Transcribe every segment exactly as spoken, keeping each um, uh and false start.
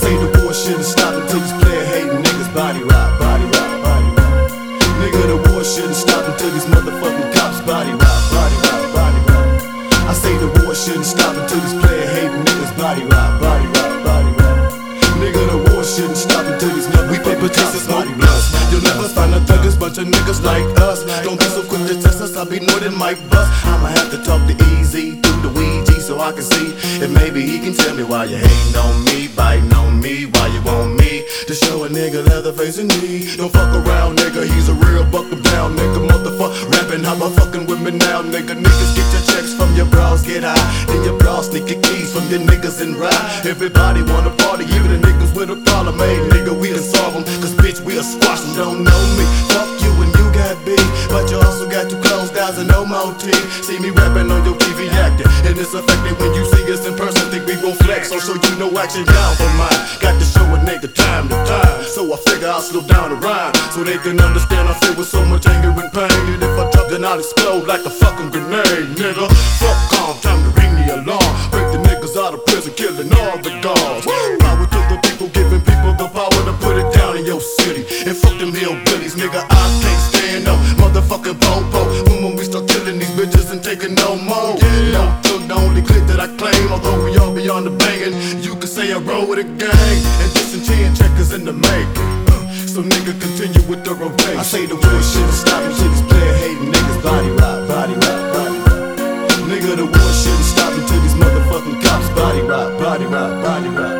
say the war shouldn't stop until these player hating niggas body rock, body rock, body rock. Nigga, the war shouldn't stop until these motherfucking cops body rock, body rock, body rock. I say the war shouldn't stop until these player hating niggas body rock, body rock, body rock. Nigga, the war shouldn't stop until these motherfucking we paper chasers, body rock. You'll never find a thuggers, bunch of niggas like us. Don't be so quick to test us, I'll be more than Mike Bust. I'ma have to talk to Easy through the Ouija so I can see if maybe he can tell me why you hating on me, biting on me, why you want me to show a nigga Leatherface in need. Don't fuck around, nigga, he's a real buckle down nigga, motherfucker. Rapping, how about fucking with me now, nigga? Niggas get your checks from your bras, get high, then your bras sneak your keys from your niggas and ride. Everybody wanna party, even the niggas with a problem, hey nigga, we done solve them, cause bitch, we'll squash them. Don't know me, fuck you and you got big, but you also got two closed eyes and no more teeth. See me rapping on your T V acting, and it's affected when you see us in person. Think we gon' flex, so show you no action down for mine. Got to show a nigga time to time, so I figure I'll slow down the rhyme, so they can understand I feel with so much anger and pain. And if I drop, then I'll explode like a fucking grenade, nigga. Fuck calm, time to ring the alarm. Break the niggas out of prison, killing all the guards. Power to the people, giving people the power to put it down in your city. And fuck them hillbillies, nigga, I can't stand no motherfucking popo. When, when we start killing these bitches and taking no more. No took the only clip that I claim, although we all be on the banging. You can say I roll with a gang, and disenchant checkers in the making. So nigga continue with the rotation. I say the war shouldn't stop until these player hating niggas body rock, body rock, body rock. Nigga, the war shouldn't stop until these motherfucking cops body rock, body rock, body rock.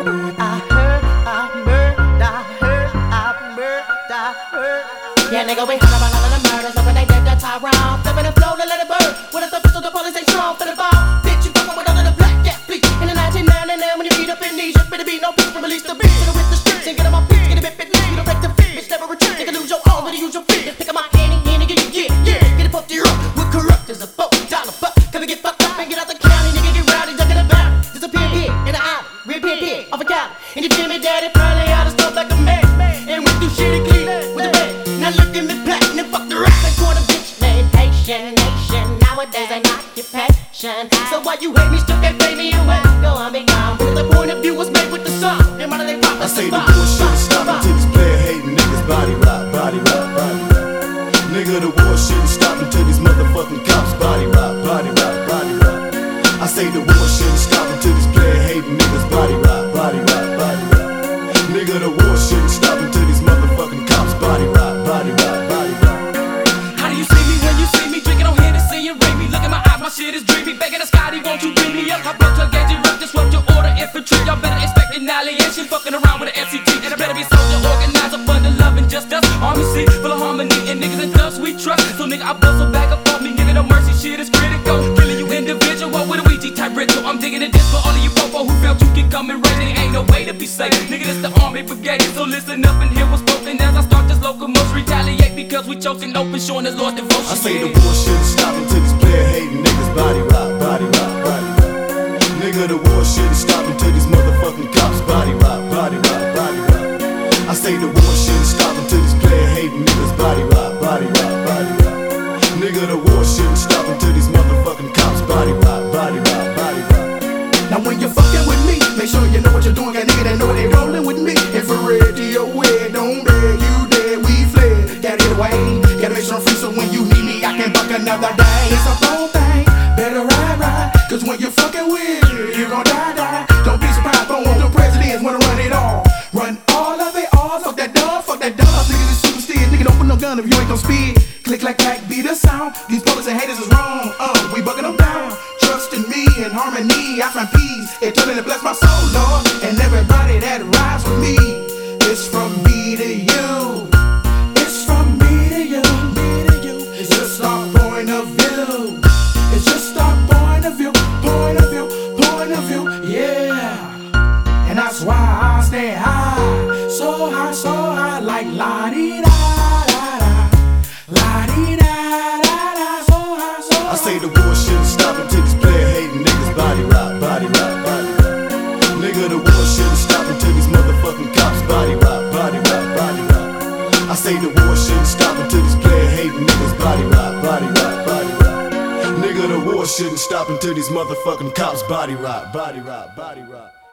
I heard, I murdered, I heard, I murdered, I heard. Yeah, nigga, we heard about all of the murders, but when they did that tie round, flipping the flow to let it burn. With a pistol, the police ain't strong for the ball. Bitch, you fucking with all of the black cat fleet. In the nineteen ninety-nine, when you beat up in these, you better be no peace, but release the beat. Hit it with the streets and get on my feet, get a bit bit lit. You don't break the feet, bitch, never return. Nigga, lose your arm, but use your feet. Pick up my handy, handy, get it, yeah, yeah. Get it puffed, you're up. We're corrupt as a boat, dollar fuck. Come and get fucked up and get out the county, nigga, get rowdy, duck in the valley. Disappear here in the alley, reappear here off a county. And you feel me, daddy, probably oughta stuff like a man. And we do shit clean with a bag. Now look at me platinum, fuck the rap. They call a bitch named Haitian Nation. Nowadays an occupation. So why you hate me, still can't pay me away? Go on, be gone. But the point of view was made with the song. And why do they pop? I say the war shouldn't stop until these player hating niggas body rock, body rock, body rock. Nigga, the war shouldn't stop until these motherfucking cops body rock, body rock, body rock. I say the war shouldn't stop until these player hating niggas body rock, body rock, body rock. Nigga, the war shouldn't stop until these motherfucking cops body rock, body rock, body rock. How do you see me when you see me drinking on Hennessy and ring me? Look at my eyes, my shit is dreamy. Begging the Scotty, won't you beat me up? I broke your gauge, rough, disrupt your order, infantry. Y'all better expect annihilation, fucking around with an F C T. And I better be soldier, organized up under love and just us. Army C, full of harmony, and niggas and thugs we trust. So nigga, I bust a back up on me, nigga, no mercy, shit is critical. Killing you individual with a Ouija type ritual. I'm digging a disc for all of you popo who felt you can come and raid it. Ain't no way to be safe, nigga, this the army brigade. So listen up and hear what's spoken as I start this locomotion. Retaliate because we chosen open, showing this Lord's devotion. I say the war shouldn't stop until these player hating niggas body rock, body rock, body rock. Nigga, the war shouldn't stop until these motherfucking cops body rock, body rock, body rock. I say the war shouldn't stop until these player hating niggas body rock, body rock, body rock. Nigga, the war shouldn't stop until these motherfucking cops body rock, body rock, body rock. Now when you're fucking with me, make sure you know what you're doing. Got nigga that know they rolling with me. Infrared to your way, don't beg, you dead, we fled. Gotta get away, gotta make sure I'm free so when you need me, I can buck another day. It's a whole thing, better ride, ride. Cause when you're fucking with me, you gon' die, die. Don't be surprised, don't want the presidents wanna run it all. Run all of it all, fuck that dog, fuck that dog. Niggas is super steers, nigga don't put no gun if you ain't gon' speed. Click, clack, clack, be the sound. These police and haters is wrong, uh, we bugging them down. Trust in me and harmony, I find peace. Eternally bless my soul, Lord. And everybody that rides with me. It's from me to you. It's from me to you. Me to you. It's just our point of view. It's just our point of view. Point of view. Point of view. Yeah. And that's why I stay high. So high, so high, like la-di-da. I say the war shouldn't stop until these player hating niggas body rock, body rock, body rock. Nigga, the war shouldn't stop until these motherfucking cops body rock, body rock, body rock. I say the war shouldn't stop until these player hating niggas body rock, body rock, body rock. Nigga, the war shouldn't stop until these motherfucking cops body rock, body rock, body rock.